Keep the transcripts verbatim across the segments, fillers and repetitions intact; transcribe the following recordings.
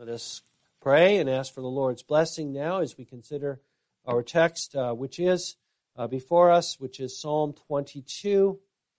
Let us pray and ask for the Lord's blessing now as we consider our text, uh, which is uh, before us, which is Psalm twenty-two.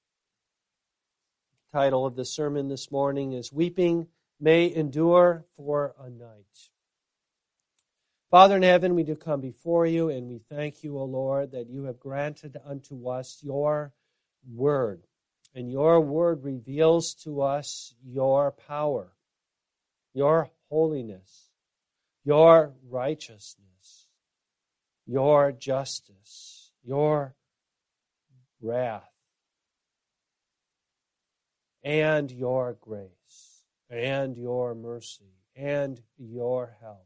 The title of the sermon this morning is Weeping May Endure for a Night. Father in heaven, we do come before you, and we thank you, O Lord, that you have granted unto us your word. And your word reveals to us your power, your holiness, your righteousness, your justice, your wrath, and your grace, and your mercy, and your help.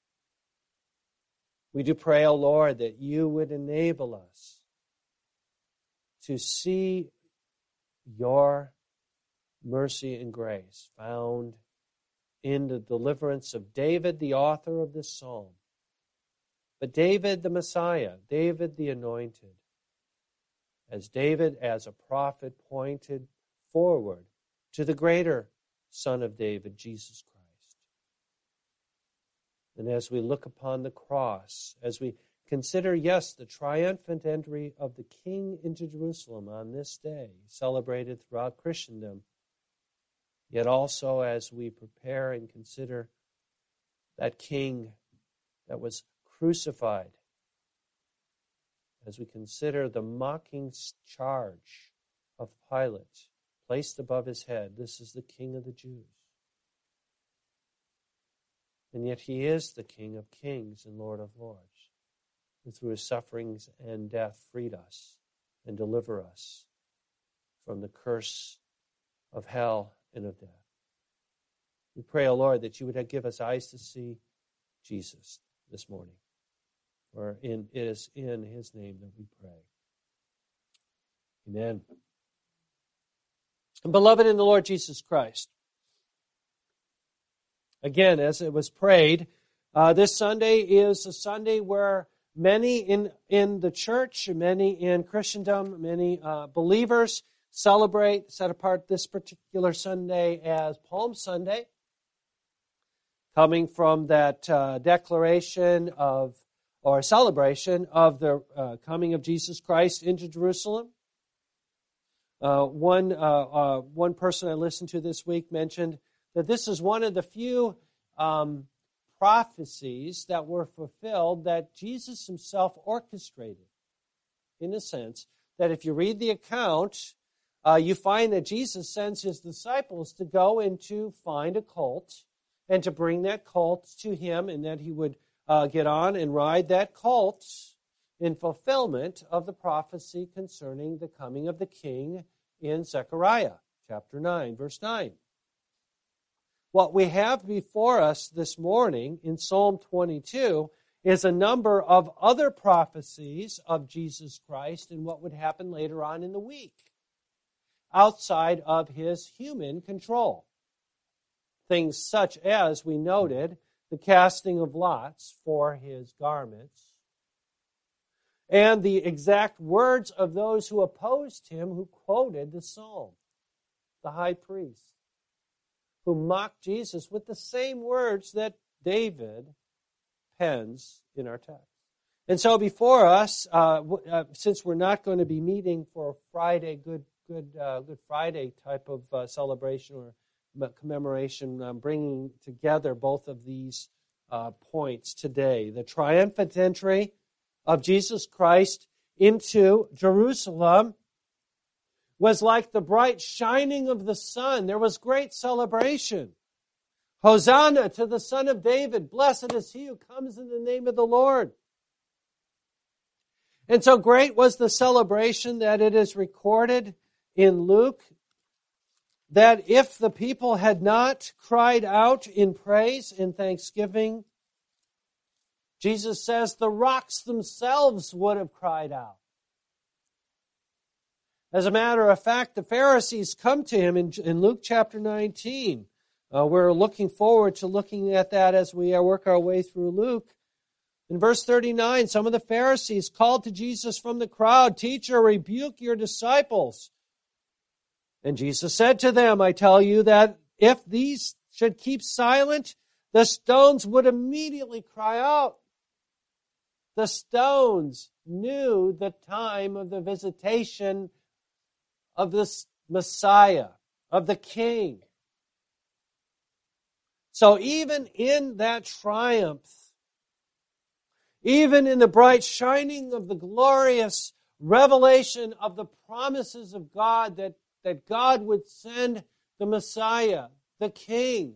We do pray, O Lord, that you would enable us to see your mercy and grace found in the deliverance of David, the author of this psalm. But David the Messiah, David the Anointed, as David as a prophet pointed forward to the greater Son of David, Jesus Christ. And as we look upon the cross, as we consider, yes, the triumphant entry of the King into Jerusalem on this day, celebrated throughout Christendom, yet also as we prepare and consider that King that was crucified, as we consider the mocking charge of Pilate placed above his head, this is the King of the Jews. And yet he is the King of kings and Lord of lords, who through his sufferings and death freed us and delivered us from the curse of hell and of death. We pray, O Lord, that you would give us eyes to see Jesus this morning. For in, it is in his name that we pray. Amen. And beloved in the Lord Jesus Christ, again, as it was prayed, uh, this Sunday is a Sunday where many in, in the church, many in Christendom, many uh, believers celebrate, set apart this particular Sunday as Palm Sunday, coming from that uh, declaration of, or celebration of the uh, coming of Jesus Christ into Jerusalem. Uh, one, uh, uh, one person I listened to this week mentioned that this is one of the few um, prophecies that were fulfilled that Jesus himself orchestrated, in a sense that if you read the account, uh, you find that Jesus sends his disciples to go and to find a colt and to bring that colt to him, and that he would uh, get on and ride that colt in fulfillment of the prophecy concerning the coming of the king in Zechariah chapter nine, verse nine. What we have before us this morning in Psalm twenty-two is a number of other prophecies of Jesus Christ and what would happen later on in the week, outside of his human control. Things such as, we noted, the casting of lots for his garments, and the exact words of those who opposed him, who quoted the psalm, the high priest, who mocked Jesus with the same words that David pens in our text. And so before us, uh, uh, since we're not going to be meeting for Friday, Good Good uh, Good Friday type of uh, celebration or commemoration, um, bringing together both of these uh, points today. The triumphant entry of Jesus Christ into Jerusalem was like the bright shining of the sun. There was great celebration. Hosanna to the Son of David. Blessed is he who comes in the name of the Lord. And so great was the celebration that it is recorded in Luke that if the people had not cried out in praise and thanksgiving, Jesus says the rocks themselves would have cried out. As a matter of fact, the Pharisees come to him in, in Luke chapter nineteen. Uh, we're looking forward to looking at that as we work our way through Luke. In verse thirty-nine, some of the Pharisees called to Jesus from the crowd, "Teacher, rebuke your disciples." And Jesus said to them, "I tell you that if these should keep silent, the stones would immediately cry out. The stones knew the time of the visitation of this Messiah, of the King. So even in that triumph, even in the bright shining of the glorious revelation of the promises of God that, that God would send the Messiah, the King,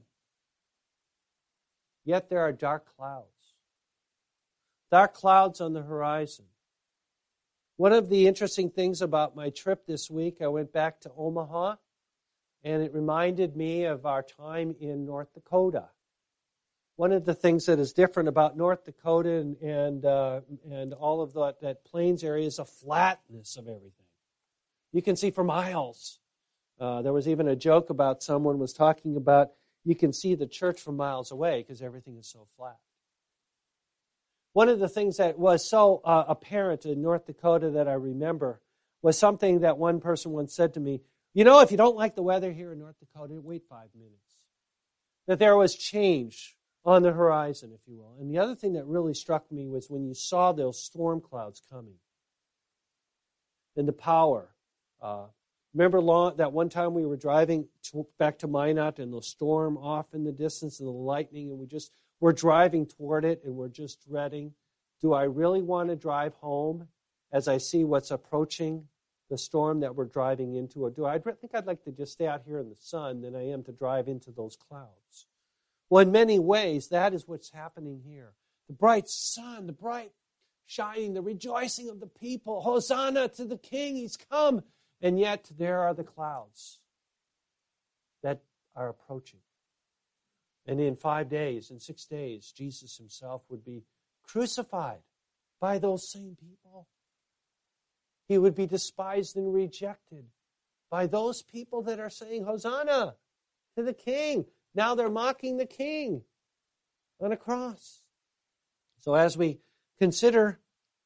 yet there are dark clouds. Dark clouds on the horizon. One of the interesting things about my trip this week, I went back to Omaha, and it reminded me of our time in North Dakota. One of the things that is different about North Dakota and and, uh, and all of that, that plains area is the flatness of everything. You can see for miles. Uh, there was even a joke about someone was talking about you can see the church from miles away because everything is so flat. One of the things that was so uh, apparent in North Dakota that I remember was something that one person once said to me, you know, if you don't like the weather here in North Dakota, wait five minutes. That there was change on the horizon, if you will. And the other thing that really struck me was when you saw those storm clouds coming and the power. Uh, remember long, that one time we were driving to, back to Minot and the storm off in the distance and the lightning, and we just we're driving toward it and we're just dreading. Do I really want to drive home as I see what's approaching the storm that we're driving into? Or do I think I'd like to just stay out here in the sun than I am to drive into those clouds? Well, in many ways, that is what's happening here. The bright sun, the bright shining, the rejoicing of the people. Hosanna to the King, He's come. And yet there are the clouds that are approaching. And in five days, in six days, Jesus Himself would be crucified by those same people. He would be despised and rejected by those people that are saying, Hosanna to the King. Now they're mocking the King on a cross. So as we consider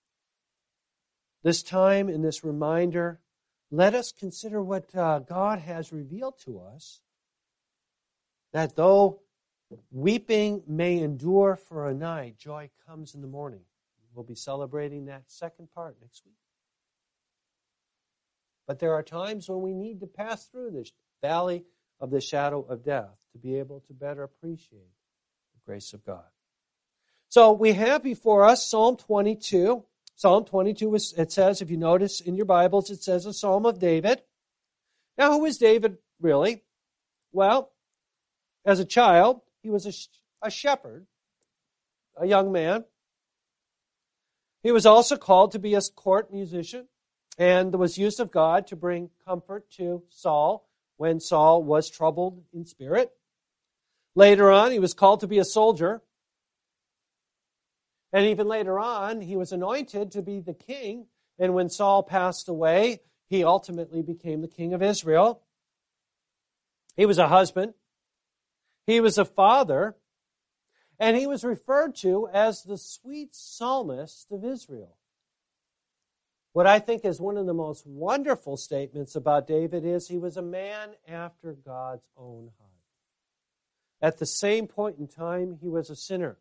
this time and this reminder, let us consider what uh, God has revealed to us, that though weeping may endure for a night, joy comes in the morning. We'll be celebrating that second part next week. But there are times when we need to pass through this valley of the shadow of death to be able to better appreciate the grace of God. So we have before us Psalm twenty-two. Psalm twenty-two, is, it says, if you notice in your Bibles, it says a Psalm of David. Now, who is David really? Well, as a child, he was a, a shepherd, a young man. He was also called to be a court musician and was used of God to bring comfort to Saul when Saul was troubled in spirit. Later on, he was called to be a soldier. And even later on, he was anointed to be the king. And when Saul passed away, he ultimately became the king of Israel. He was a husband. He was a father. And he was referred to as the sweet psalmist of Israel. What I think is one of the most wonderful statements about David is he was a man after God's own heart. At the same point in time, he was a sinner.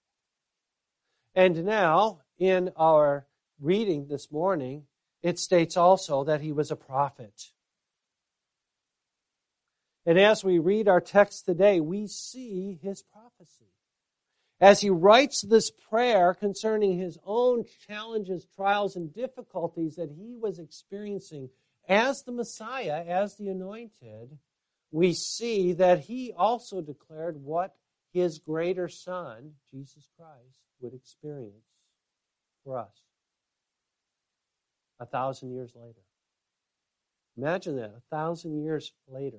And now, in our reading this morning, it states also that he was a prophet. And as we read our text today, we see his prophecy. As he writes this prayer concerning his own challenges, trials, and difficulties that he was experiencing as the Messiah, as the anointed, we see that he also declared what his greater Son, Jesus Christ, would experience for us a thousand years later. Imagine that, a thousand years later.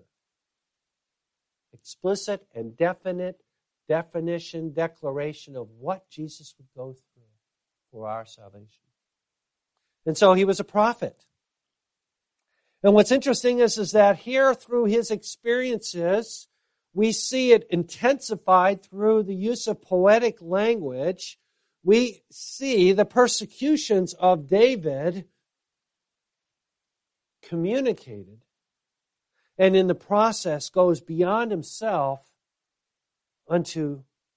Explicit and definite definition, declaration of what Jesus would go through for our salvation. And so he was a prophet. And what's interesting is, is that here through his experiences, we see it intensified through the use of poetic language. We see the persecutions of David communicated, and in the process goes beyond himself unto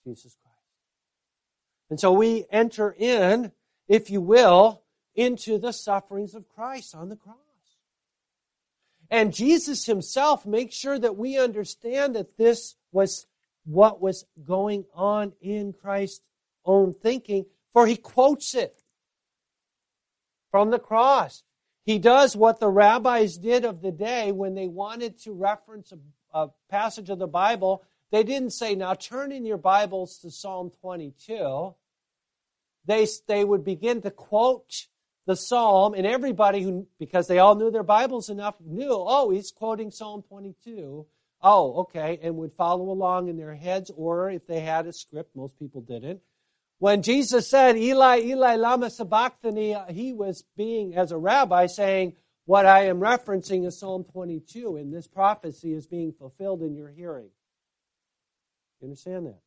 Jesus Christ. And so we enter in, if you will, into the sufferings of Christ on the cross. And Jesus himself makes sure that we understand that this was what was going on in Christ's own thinking, for he quotes it from the cross. He does what the rabbis did of the day when they wanted to reference a, a passage of the Bible. They didn't say, now turn in your Bibles to Psalm twenty-two. They, they would begin to quote the psalm, and everybody who, because they all knew their Bibles enough, knew, oh, he's quoting Psalm twenty-two. Oh, okay, and would follow along in their heads, or if they had a script, most people didn't. When Jesus said, Eli, Eli, lama sabachthani, he was being, as a rabbi, saying, what I am referencing is Psalm twenty-two, and this prophecy is being fulfilled in your hearing. You understand that?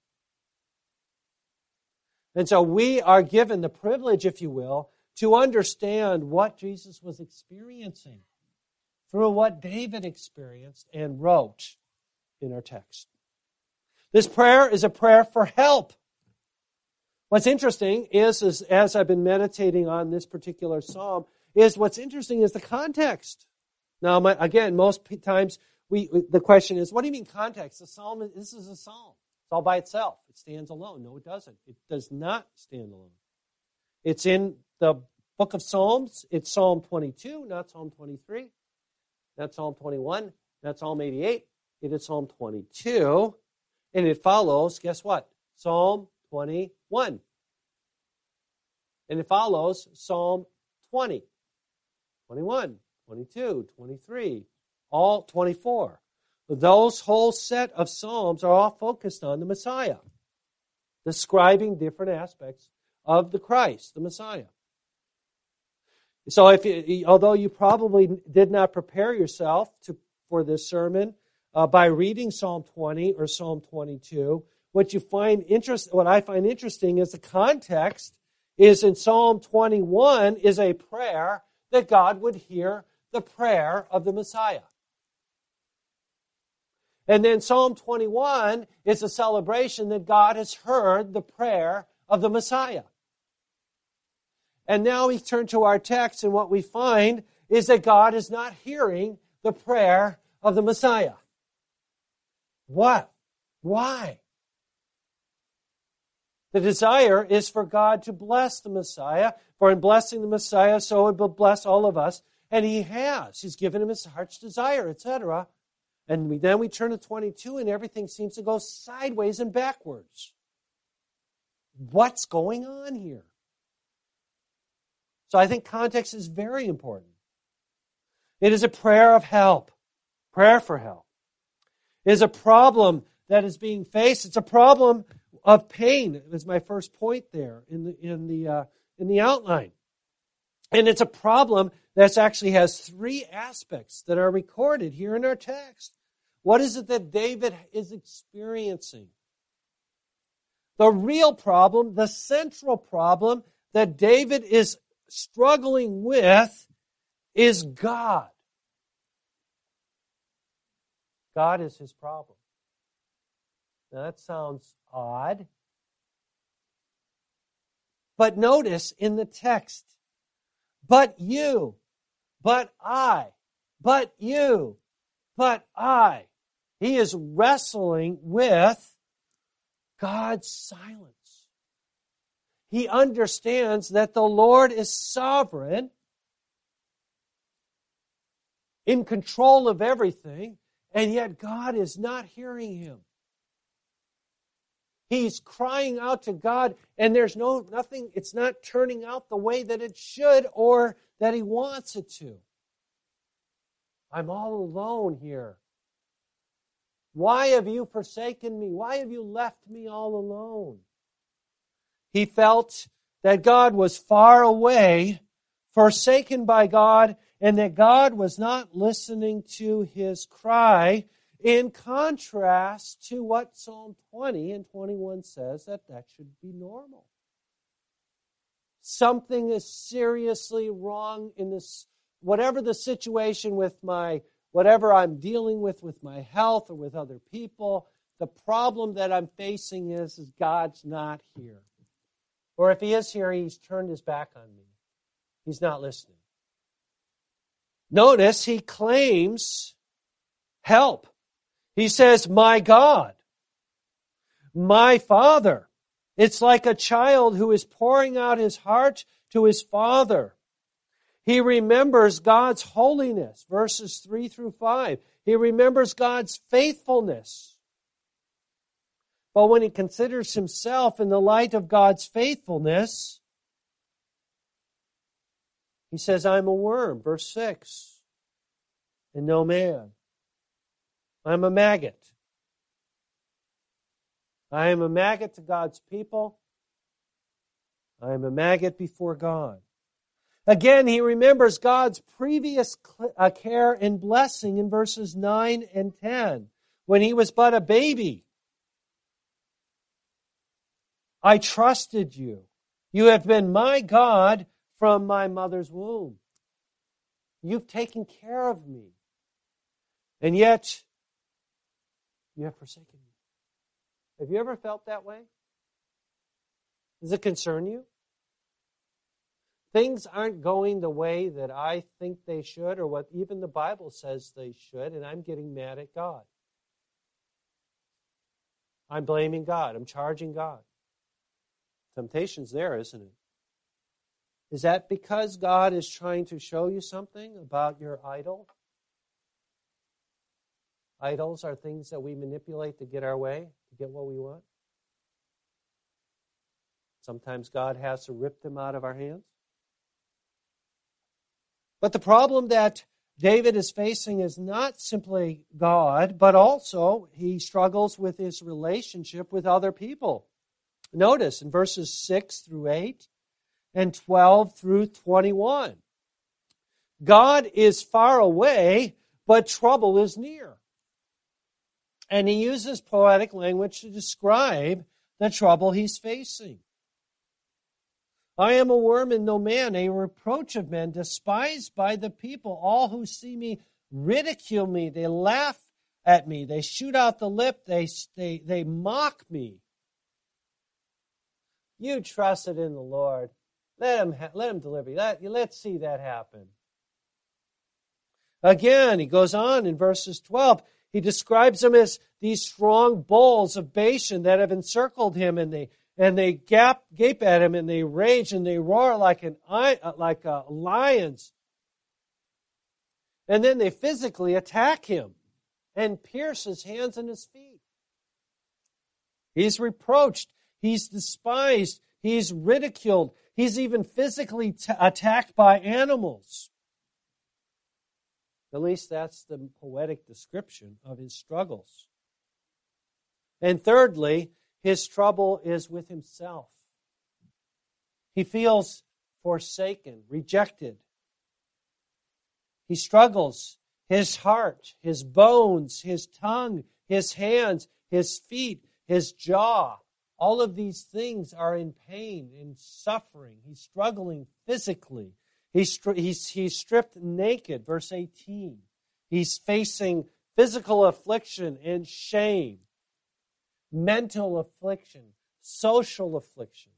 And so we are given the privilege, if you will, to understand what Jesus was experiencing through what David experienced and wrote in our text. This prayer is a prayer for help. What's interesting is, is, as I've been meditating on this particular psalm, is what's interesting is the context. Now, my, again, most times we the question is, what do you mean context? The psalm, this is a psalm. It's all by itself. It stands alone. No, it doesn't. It does not stand alone. It's in the book of Psalms. It's Psalm twenty-two, not Psalm twenty-three. Not Psalm twenty-one, not Psalm eighty-eight. It is Psalm twenty-two. And it follows, guess what? Psalm twenty-one. And it follows Psalm twenty. twenty-one, twenty-two, twenty-three, all twenty-four. Those whole set of Psalms are all focused on the Messiah, describing different aspects of the Christ, the Messiah. So, if you, although you probably did not prepare yourself to, for this sermon uh, by reading Psalm twenty or Psalm twenty-two, what you find interest, what I find interesting is the context is in Psalm twenty-one is a prayer that God would hear the prayer of the Messiah. And then Psalm twenty-one is a celebration that God has heard the prayer of the Messiah. And now we turn to our text, and what we find is that God is not hearing the prayer of the Messiah. What? Why? The desire is for God to bless the Messiah, for in blessing the Messiah, so it will bless all of us. And he has. He's given him his heart's desire, et cetera. And we, then we turn to twenty-two, and everything seems to go sideways and backwards. What's going on here? So I think context is very important. It is a prayer of help, prayer for help. It is a problem that is being faced. It's a problem of pain. It was my first point there in the in the uh, in the outline, and it's a problem that actually has three aspects that are recorded here in our text. What is it that David is experiencing? The real problem, the central problem that David is struggling with is God. God is his problem. Now that sounds odd. But notice in the text, but you, but I, but you, but I. He is wrestling with God's silence. He understands that the Lord is sovereign, in control of everything, and yet God is not hearing him. He's crying out to God, and there's no nothing, it's not turning out the way that it should or that he wants it to. I'm all alone here. Why have you forsaken me? Why have you left me all alone? He felt that God was far away, forsaken by God, and that God was not listening to his cry, in contrast to what Psalm twenty and twenty-one says, that that should be normal. Something is seriously wrong in this, whatever the situation with my, whatever I'm dealing with with my health or with other people, The problem that I'm facing is, is God's not here. Or if he is here, he's turned his back on me. He's not listening. Notice he claims help. He says, my God, my Father. It's like a child who is pouring out his heart to his father. He remembers God's holiness, verses three through five. He remembers God's faithfulness. But when he considers himself in the light of God's faithfulness, he says, I'm a worm, verse six, and no man. I'm a maggot. I am a maggot to God's people. I am a maggot before God. Again, he remembers God's previous care and blessing in verses nine and ten, when he was but a baby. I trusted you. You have been my God from my mother's womb. You've taken care of me. And yet, you have forsaken me. Have you ever felt that way? Does it concern you? Things aren't going the way that I think they should, or what even the Bible says they should, and I'm getting mad at God. I'm blaming God. I'm charging God. Temptation's there, isn't it? Is that because God is trying to show you something about your idol? Idols are things that we manipulate to get our way, to get what we want. Sometimes God has to rip them out of our hands. But the problem that David is facing is not simply God, but also he struggles with his relationship with other people. Notice in verses six through eight and twelve through twenty-one. God is far away, but trouble is near. And he uses poetic language to describe the trouble he's facing. I am a worm and no man, a reproach of men, despised by the people. All who see me ridicule me. They laugh at me. They shoot out the lip. They, they, they mock me. You trusted in the Lord. Let him, ha- let him deliver you. Let, let's see that happen. Again, he goes on in verses twelve. He describes them as these strong bulls of Bashan that have encircled him, and they and they gap, gape at him, and they rage and they roar like an like a lions. And then they physically attack him and pierce his hands and his feet. He's reproached. He's despised. He's ridiculed. He's even physically t- attacked by animals. At least that's the poetic description of his struggles. And thirdly, his trouble is with himself. He feels forsaken, rejected. He struggles. His heart, his bones, his tongue, his hands, his feet, his jaw, all of these things are in pain and suffering. He's struggling physically. He's, he's, he's stripped naked, verse eighteen. He's facing physical affliction and shame, mental affliction, social affliction.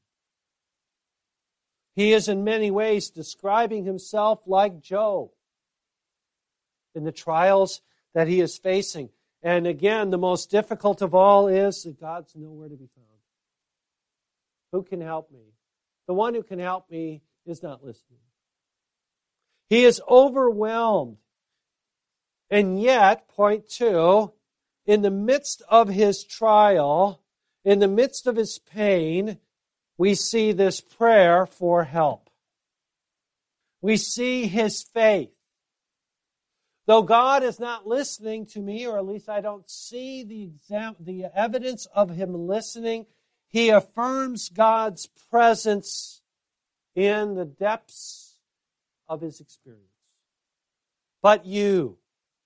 He is in many ways describing himself like Job in the trials that he is facing. And again, the most difficult of all is that God's nowhere to be found. Who can help me? The one who can help me is not listening. He is overwhelmed. And yet, point two, in the midst of his trial, in the midst of his pain, we see this prayer for help. We see his faith. Though God is not listening to me, or at least I don't see the exam- the evidence of him listening, he affirms God's presence in the depths of his experience. But you,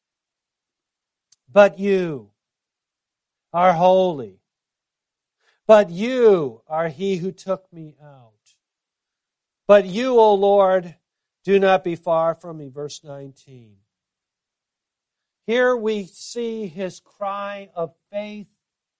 but you are holy. But you are he who took me out. But you, O Lord, do not be far from me. Verse nineteen. Here we see his cry of faith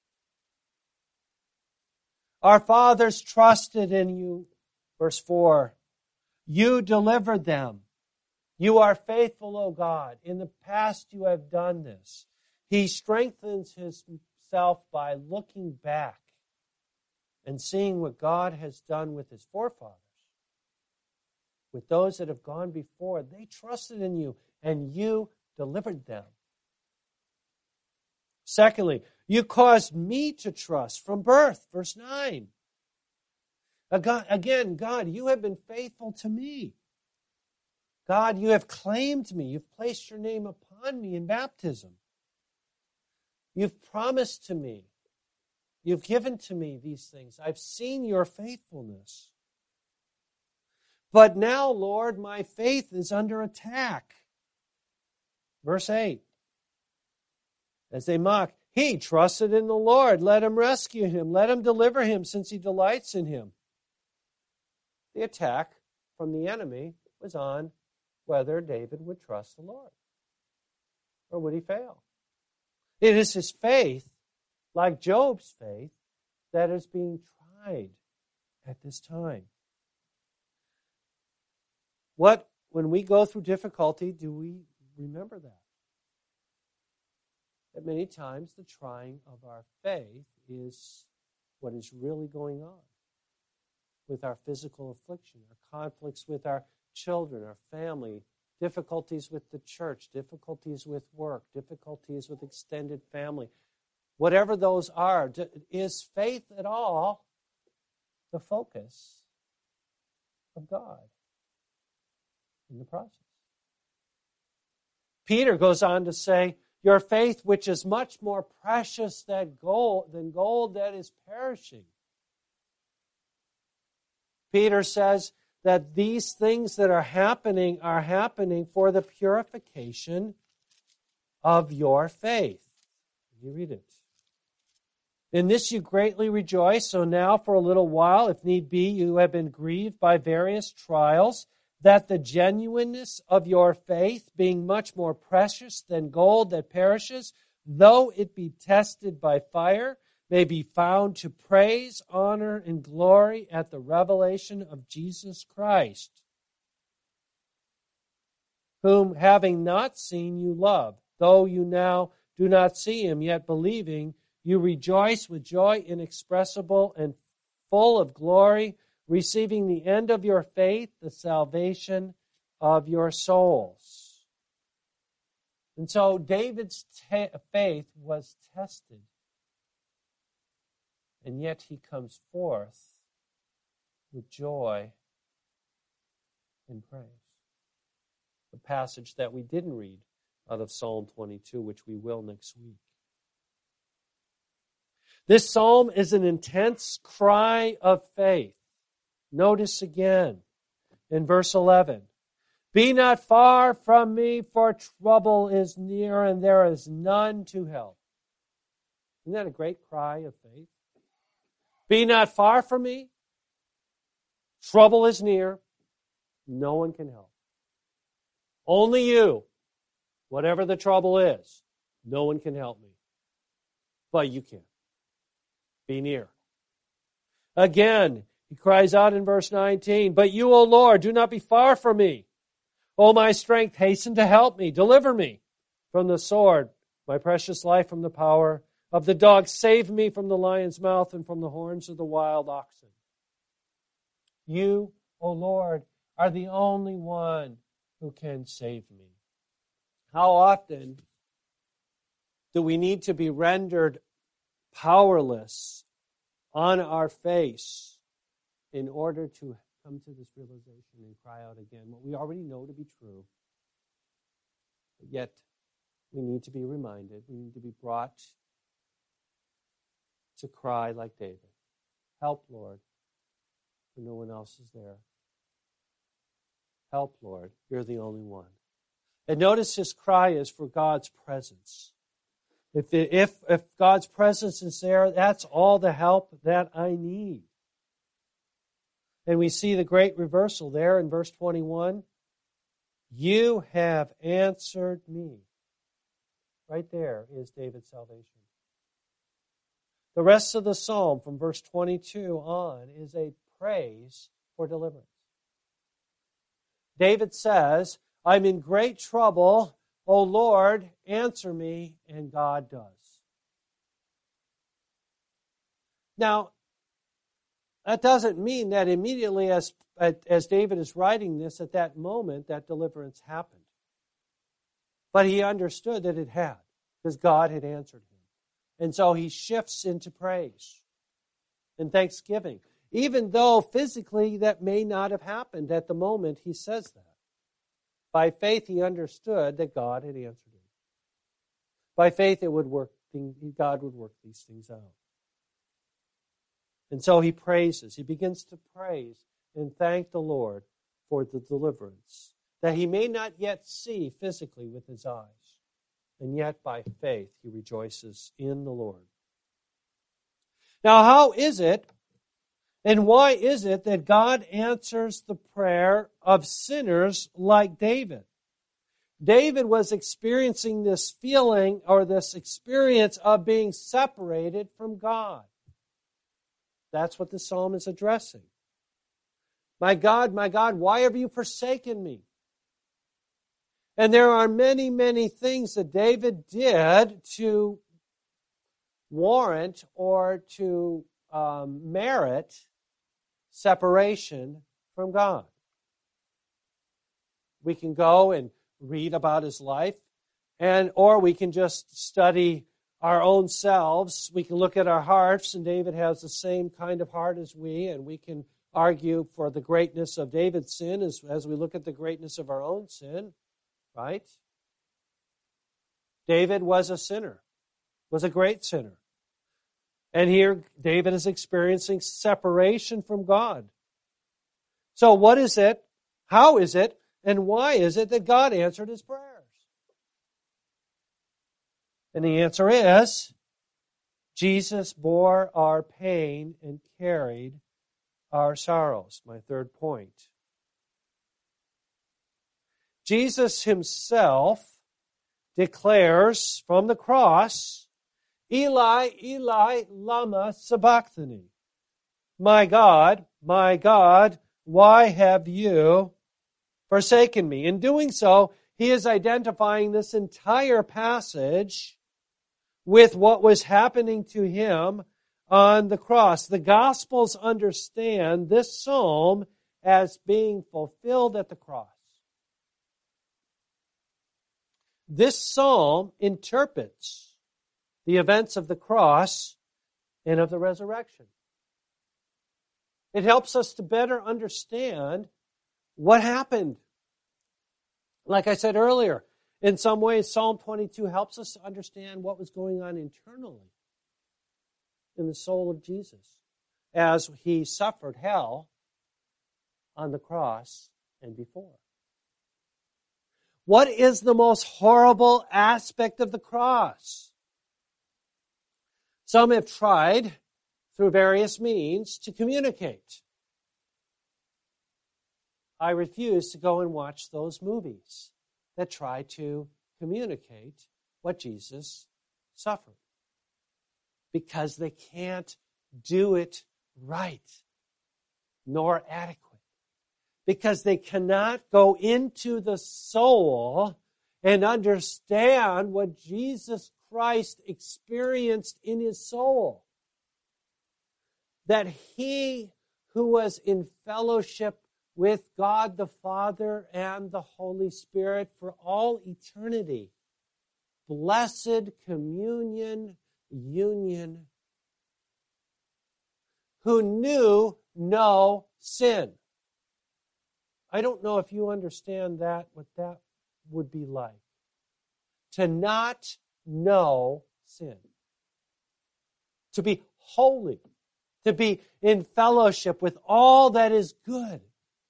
Our fathers trusted in you. Verse four, you delivered them. You are faithful, O God. In the past you have done this. He strengthens himself by looking back and seeing what God has done with his forefathers. With those that have gone before, they trusted in you, and you delivered them. Secondly, you caused me to trust from birth. Verse nine. Again, God, you have been faithful to me. God, you have claimed me. You've placed your name upon me in baptism. You've promised to me. You've given to me these things. I've seen your faithfulness. But now, Lord, my faith is under attack. Verse eight. As they mock, he trusted in the Lord. Let him rescue him. Let him deliver him, since he delights in him. The attack from the enemy was on whether David would trust the Lord, or would he fail. It is his faith, like Job's faith, that is being tried at this time. What, when we go through difficulty, do we remember that? That many times the trying of our faith is what is really going on with our physical affliction, our conflicts with our children, our family, difficulties with the church, difficulties with work, difficulties with extended family. Whatever those are, is faith at all the focus of God in the process? Peter goes on to say, your faith, which is much more precious than gold, than gold that is perishing. Peter says that these things that are happening are happening for the purification of your faith. You read it. In this you greatly rejoice, so now for a little while, if need be, you have been grieved by various trials, that the genuineness of your faith, being much more precious than gold that perishes, though it be tested by fire, may be found to praise, honor, and glory at the revelation of Jesus Christ, whom having not seen you love, though you now do not see him, yet believing, you rejoice with joy inexpressible and full of glory, receiving the end of your faith, the salvation of your souls. And so David's te- faith was tested. And yet he comes forth with joy and praise. The passage that we didn't read out of Psalm twenty-two, which we will next week. This psalm is an intense cry of faith. Notice again in verse eleven. Be not far from me, for trouble is near, and there is none to help. Isn't that a great cry of faith? Be not far from me. Trouble is near. No one can help. Only you. Whatever the trouble is, no one can help me. But you can. Be near. Again, he cries out in verse nineteen, but you, O Lord, do not be far from me. O my strength, hasten to help me. Deliver me from the sword, my precious life from the power of the dog. Save me from the lion's mouth and from the horns of the wild oxen. You, O Lord, are the only one who can save me. How often do we need to be rendered powerless on our face in order to come to this realization and cry out again what we already know to be true? But yet, we need to be reminded, we need to be brought to cry like David. Help, Lord, for no one else is there. Help, Lord, you're the only one. And notice his cry is for God's presence. If, the, if, if God's presence is there, that's all the help that I need. And we see the great reversal there in verse twenty-one. You have answered me. Right there is David's salvation. The rest of the psalm from verse twenty-two on is a praise for deliverance. David says, I'm in great trouble. O Lord, answer me, and God does. Now, that doesn't mean that immediately as, as David is writing this, at that moment, that deliverance happened. But he understood that it had, because God had answered him. And so he shifts into praise and thanksgiving, even though physically that may not have happened at the moment he says that. By faith, he understood that God had answered him. By faith, it would work. God would work these things out. And so he praises. He begins to praise and thank the Lord for the deliverance that he may not yet see physically with his eyes. And yet, by faith, he rejoices in the Lord. Now, how is it and why is it that God answers the prayer of sinners like David? David was experiencing this feeling or this experience of being separated from God. That's what the psalm is addressing. My God, my God, why have you forsaken me? And there are many, many things that David did to warrant or to um, merit separation from God. We can go and read about his life, and or we can just study our own selves. We can look at our hearts, and David has the same kind of heart as we, and we can argue for the greatness of David's sin as, as we look at the greatness of our own sin, right? David was a sinner, was a great sinner. And here David is experiencing separation from God. So what is it, how is it, and why is it that God answered his prayers? And the answer is, Jesus bore our pain and carried our sorrows. My third point. Jesus himself declares from the cross, Eli, Eli, lama sabachthani. My God, my God, why have you forsaken me? In doing so, he is identifying this entire passage with what was happening to him on the cross. The Gospels understand this psalm as being fulfilled at the cross. This psalm interprets the events of the cross and of the resurrection. It helps us to better understand what happened. Like I said earlier, in some ways, Psalm twenty-two helps us to understand what was going on internally in the soul of Jesus as he suffered hell on the cross and before. What is the most horrible aspect of the cross? Some have tried, through various means, to communicate. I refuse to go and watch those movies that try to communicate what Jesus suffered, because they can't do it right, nor adequate. Because they cannot go into the soul and understand what Jesus Christ experienced in his soul. That he who was in fellowship with God the Father and the Holy Spirit for all eternity, blessed communion, union, who knew no sin. I don't know if you understand that, what that would be like. To not know sin. To be holy. To be in fellowship with all that is good.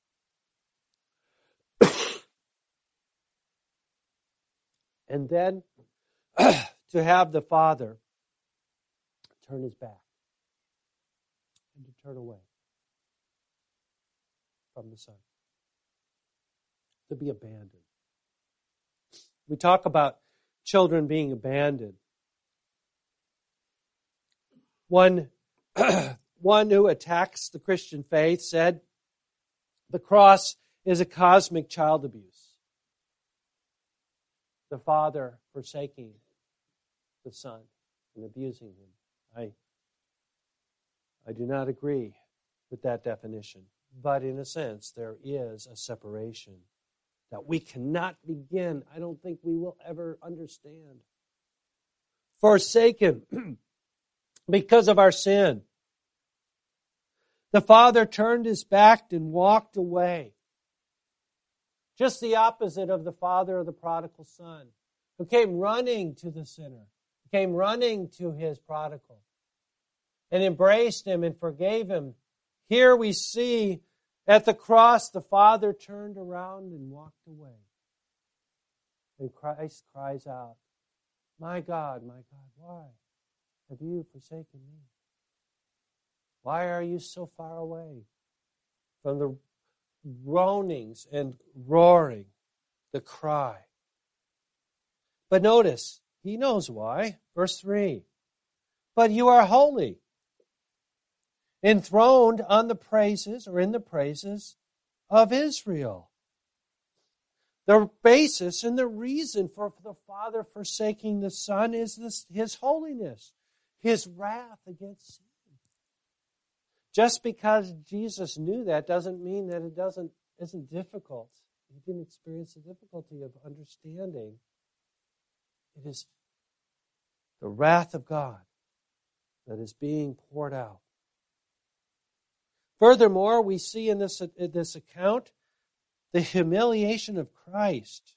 And then to have the Father turn his back and to turn away from the Son. To be abandoned. We talk about children being abandoned. One, one who attacks the Christian faith said, the cross is a cosmic child abuse. The Father forsaking the Son and abusing him. I, I do not agree with that definition. But in a sense, there is a separation that we cannot begin. I don't think we will ever understand. Forsaken because of our sin. The Father turned his back and walked away. Just the opposite of the father of the prodigal son, who came running to the sinner, came running to his prodigal, and embraced him and forgave him. Here we see at the cross, the Father turned around and walked away. And Christ cries out, my God, my God, why have you forsaken me? Why are you so far away from the groanings and roaring, the cry? But notice, he knows why. Verse three, but you are holy, enthroned on the praises or in the praises of Israel. The basis and the reason for the Father forsaking the Son is this, his holiness, his wrath against sin. Just because Jesus knew that doesn't mean that it doesn't isn't difficult. He didn't experience the difficulty of understanding. It is the wrath of God that is being poured out. Furthermore, we see in this, in this account the humiliation of Christ.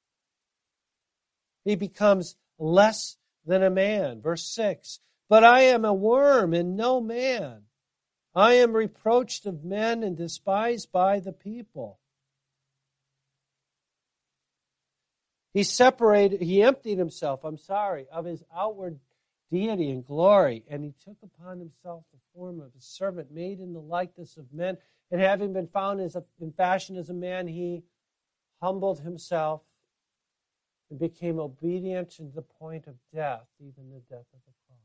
He becomes less than a man. Verse six, but I am a worm and no man. I am reproached of men and despised by the people. He separated, he emptied himself, I'm sorry, of his outward deity and glory, and he took upon himself the form of a servant made in the likeness of men, and having been found as a, in fashion as a man, he humbled himself and became obedient to the point of death, even the death of the cross.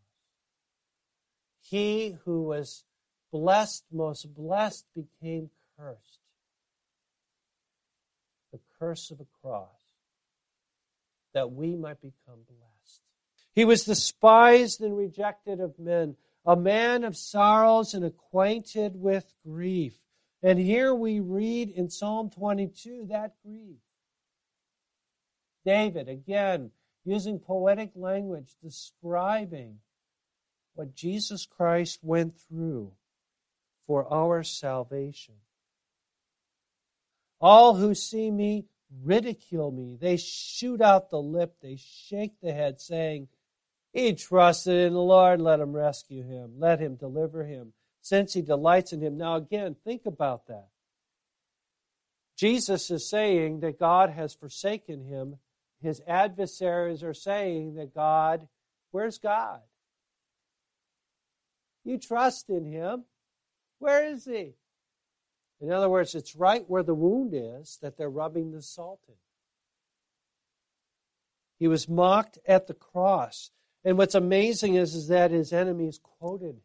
He who was blessed, most blessed, became cursed. The curse of a cross, that we might become blessed. He was despised and rejected of men, a man of sorrows and acquainted with grief. And here we read in Psalm twenty-two that grief. David, again, using poetic language, describing what Jesus Christ went through for our salvation. All who see me ridicule me. They shoot out the lip. They shake the head, saying, he trusted in the Lord. Let him rescue him. Let him deliver him, since he delights in him. Now again, think about that. Jesus is saying that God has forsaken him. His adversaries are saying that God, where's God? You trust in him. Where is he? In other words, it's right where the wound is that they're rubbing the salt in. He was mocked at the cross. And what's amazing is, is that his enemies quoted.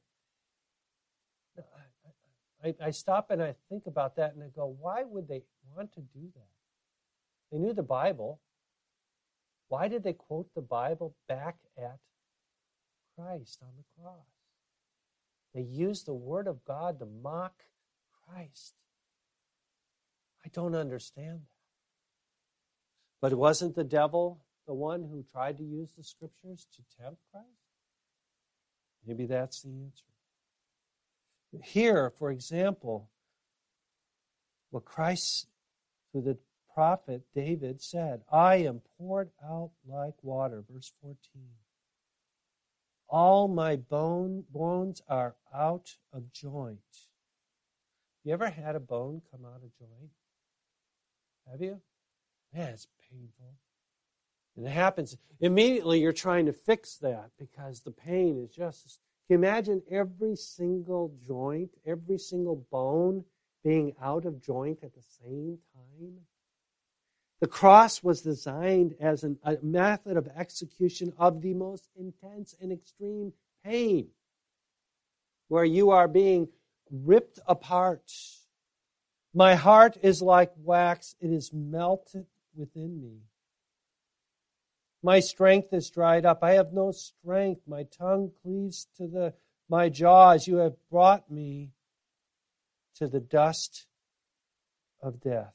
I, I stop and I think about that and I go, why would they want to do that? They knew the Bible. Why did they quote the Bible back at Christ on the cross? They used the Word of God to mock Christ. I don't understand that. But wasn't the devil the one who tried to use the Scriptures to tempt Christ? Maybe that's the answer. Here, for example, what Christ, through the prophet David, said, I am poured out like water, verse fourteen. All my bone, bones are out of joint. You ever had a bone come out of joint? Have you? Man, it's painful. And it happens. Immediately you're trying to fix that because the pain is just... Can you imagine every single joint, every single bone being out of joint at the same time? The cross was designed as an, a method of execution of the most intense and extreme pain. where you are being ripped apart. My heart is like wax. It is melted within me. My strength is dried up. I have no strength. My tongue cleaves to the my jaws. You have brought me to the dust of death.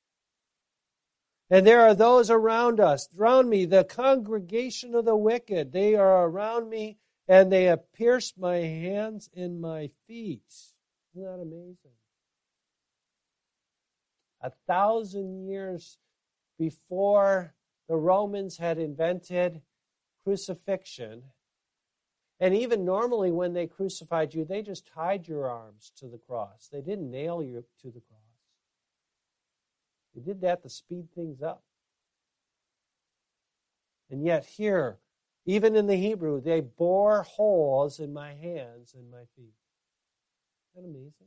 And there are those around us, around me, the congregation of the wicked. They are around me, and they have pierced my hands and my feet. Isn't that amazing? A thousand years before the Romans had invented crucifixion, and even normally when they crucified you, they just tied your arms to the cross. They didn't nail you to the cross. They did that to speed things up. And yet here, even in the Hebrew, they bore holes in my hands and my feet. Isn't that amazing?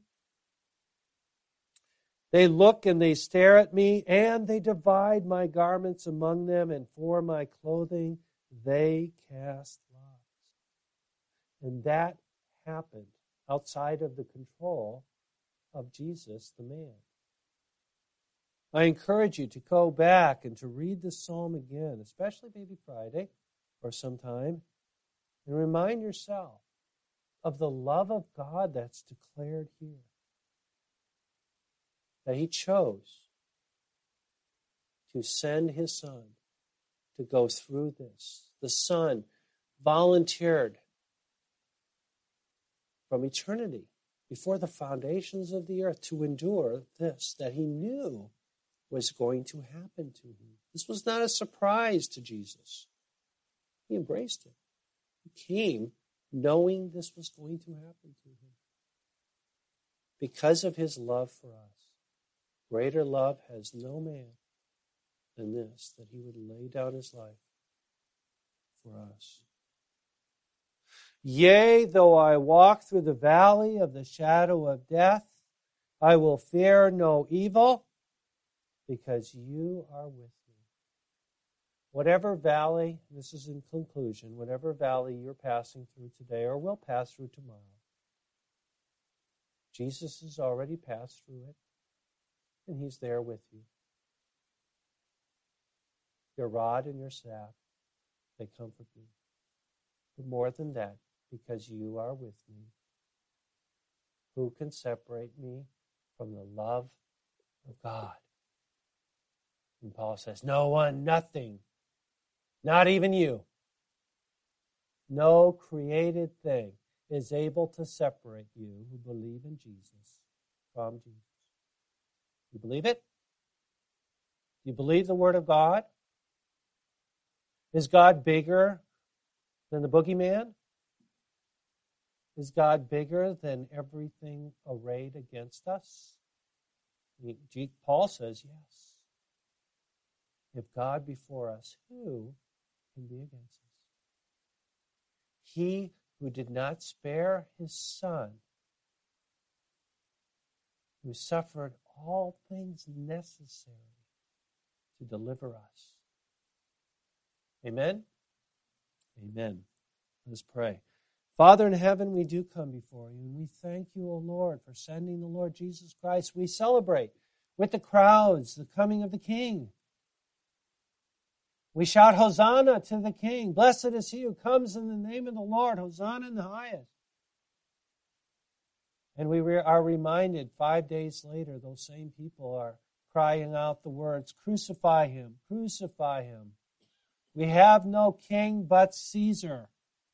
They look and they stare at me, and they divide my garments among them, and for my clothing they cast lots. And that happened outside of the control of Jesus, the man. I encourage you to go back and to read this psalm again, especially maybe Friday or sometime, and remind yourself of the love of God that's declared here. That he chose to send his Son to go through this. The Son volunteered from eternity, before the foundations of the earth, to endure this that he knew was going to happen to him. This was not a surprise to Jesus. He embraced it. He came knowing this was going to happen to him. Because of his love for us. Greater love has no man than this, that he would lay down his life for us. Yea, though I walk through the valley of the shadow of death, I will fear no evil, because you are with me. Whatever valley, this is in conclusion, whatever valley you're passing through today or will pass through tomorrow, Jesus has already passed through it. And he's there with you. Your rod and your staff, they comfort me. But more than that, because you are with me, who can separate me from the love of God? And Paul says, no one, nothing, not even you. No created thing is able to separate you who believe in Jesus from Jesus. You believe it? You believe the Word of God? Is God bigger than the boogeyman? Is God bigger than everything arrayed against us? Paul says yes. If God be for us, who can be against us? He who did not spare his Son, who suffered all things necessary to deliver us. Amen? Amen. Let us pray. Father in heaven, we do come before you, and we thank you, O Lord, for sending the Lord Jesus Christ. We celebrate with the crowds the coming of the King. We shout, Hosanna to the King. Blessed is he who comes in the name of the Lord. Hosanna in the highest. And we are reminded five days later, those same people are crying out the words, crucify him, crucify him. We have no king but Caesar.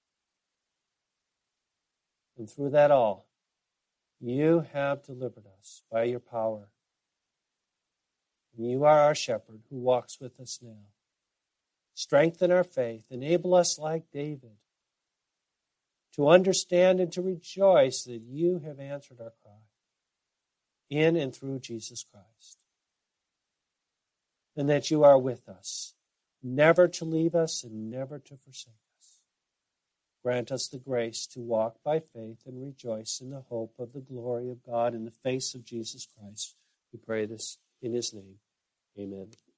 And through that all, you have delivered us by your power. And you are our shepherd who walks with us now. Strengthen our faith. Enable us like David to understand and to rejoice that you have answered our cry in and through Jesus Christ. And that you are with us, never to leave us and never to forsake us. Grant us the grace to walk by faith and rejoice in the hope of the glory of God in the face of Jesus Christ. We pray this in his name. Amen.